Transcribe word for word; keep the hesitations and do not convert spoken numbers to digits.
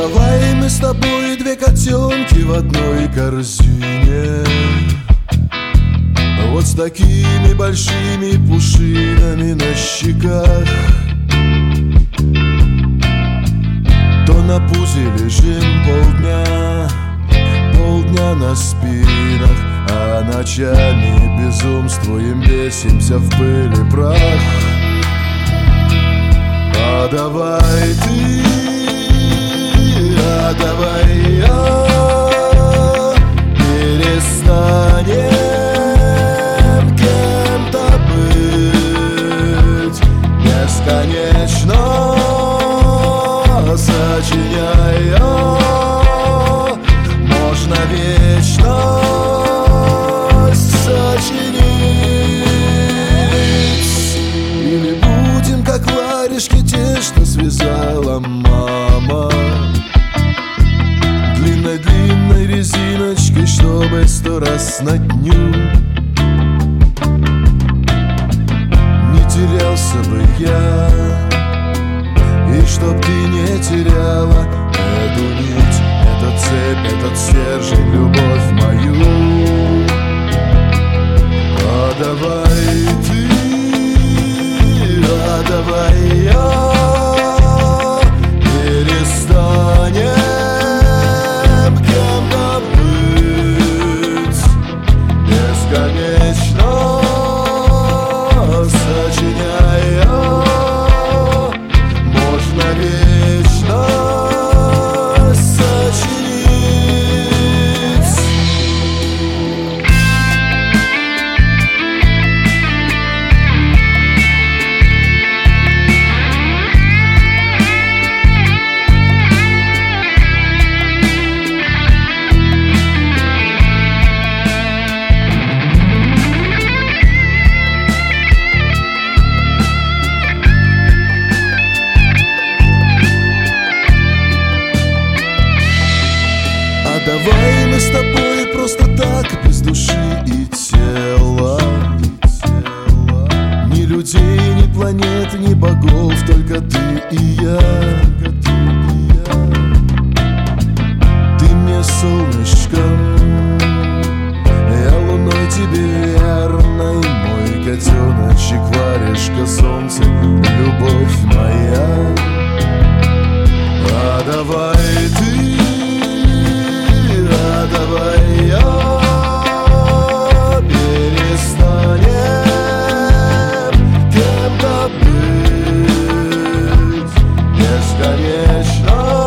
давай мы с тобой две котенки в одной корзине, вот с такими большими пушинами на щеках. То на пузе лежим полдня, полдня на спинах, а ночами безумствуем, бесимся в пыль и прах. А давай ты, а давай я перестанем кем-то быть бесконечно, сочиняя, можно вечность сочинить. Или будем как варежки те, что связала мама, длинной-длинной резиночкой, чтобы сто раз на дню не терялся бы я, и чтоб ты не теряла эту нить, эту цепь, этот стержень, любовь мою. А давай ты, а давай я перестанем кем-то быть бесконечно, сочиняя, можно вечность сочинить. Давай мы с тобой просто так, без души и тела, ни людей, ни планет, ни богов, только ты и я. Ты мне солнышком, я луной тебе верной, мой котеночек, варежка, солнце, любовь моя. А давай ты, а давай я перестанем кем-то быть бесконечно.